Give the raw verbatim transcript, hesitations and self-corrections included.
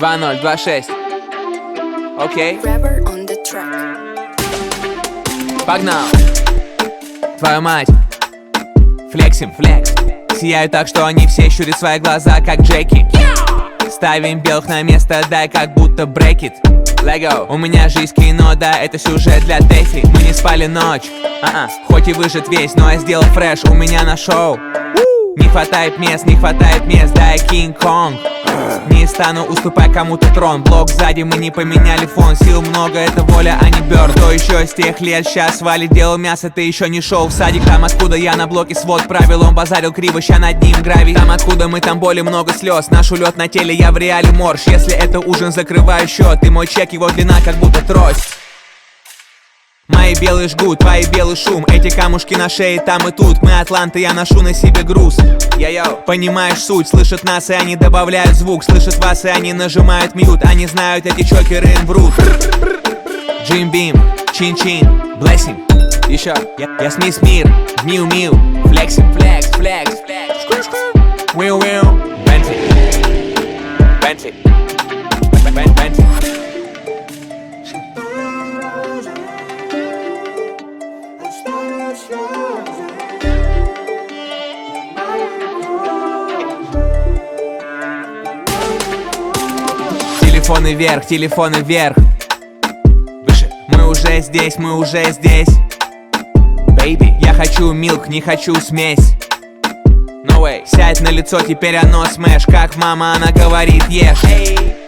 два ноль два шесть. Окей. Rapper on the track. Погнал. Твою мать. Флексим, флекс. Сияю так, что они все щурят свои глаза, как Джеки. Ставим белых на место, дай как будто брекет. Лего. У меня жизнь кино, да, это сюжет для Тэфи. Мы не спали ночь, а-а. Хоть и выжат весь, но я сделал фреш у меня на шоу. Не хватает мест, не хватает мест, да я Кинг-Конг. Не стану уступать кому-то трон. Блок сзади, мы не поменяли фон. Сил много, это воля, а не бёрд. То еще с тех лет, сейчас валит, делал мясо. Ты еще не шел в садик. Там откуда я на блоке свод правил. Он базарил криво, ща над ним гравий. Там откуда мы, там боли, много слез. Наш улет на теле, я в реале морж. Если это ужин, закрываю счет. И мой чек, его длина как будто трость. Мои белые жгут, твои белый шум. Эти камушки на шее там и тут. Мы атланты, я ношу на себе груз. Йо-йо, понимаешь суть, слышат нас и они добавляют звук. Слышат вас и они нажимают мьют. Они знают, эти чокеры им врут. Джим Бим, чин-чин, блессинг. Еще, я, я смесь мир, миу-миу. Флексим, флекс, флекс, флекс. Уиу-уиу, Бентли, Бентли, Бентли. Телефоны вверх, телефоны вверх. Выше. Мы уже здесь, мы уже здесь. Baby, я хочу милк, не хочу смесь. No way. Сядь на лицо, теперь оно смэш. Как мама, она говорит, ешь. Hey.